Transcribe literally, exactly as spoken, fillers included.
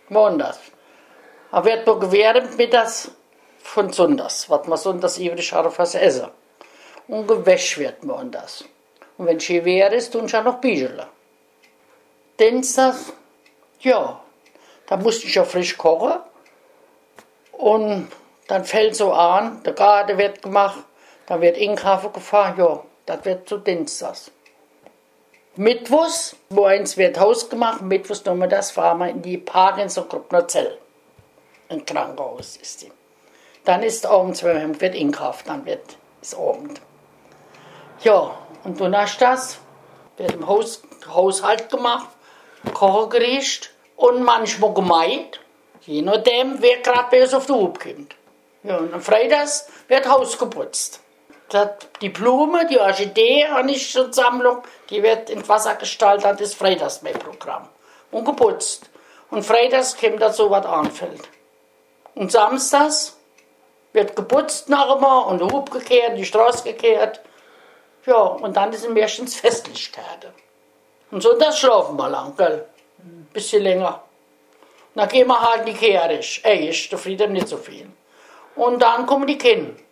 Montags. Da wird noch gewährt mittags von Sonntags, was man sonntags übrig hat fürs Essen. Und gewäscht wird montags. Und wenn es schwer ist, tun ich auch noch Bügeln. Dienstags, ja, da musste ich ja frisch kochen. Und dann fällt so an, der Garten wird gemacht, dann wird Einkaufen gefahren, ja, das wird zu Dienstags. Mittwochs, wo eins wird Haus gemacht, Mittwochs tun wir das, fahren wir in die Parkins und Grubnerzell. Ein Krankenhaus ist die. Dann ist abends, wenn wird Einkaufen, dann wird es Abend. Ja, und donnerstags wird im Haus, Haushalt gemacht, Kochgericht und manchmal gemeint, je nachdem, wer gerade bei uns auf die Hub kommt. Ja, und am Freitags wird Haus geputzt. Das, die Blume, die Orchidee, habe ich schon Sammlung, die wird in Wasser gestaltet, das ist Freitags mein Programm. Und geputzt. Und freitags kommt da so was anfällt. Und samstags wird geputzt noch einmal und der Hub gekehrt, die Straße gekehrt. Ja, und dann ist meistens Festlichkeiten. Und sonntags schlafen wir lang, gell? Ein bisschen länger. Dann gehen wir halt in die Kirche. Echt, da friert nicht so viel. Und dann kommen die Kinder.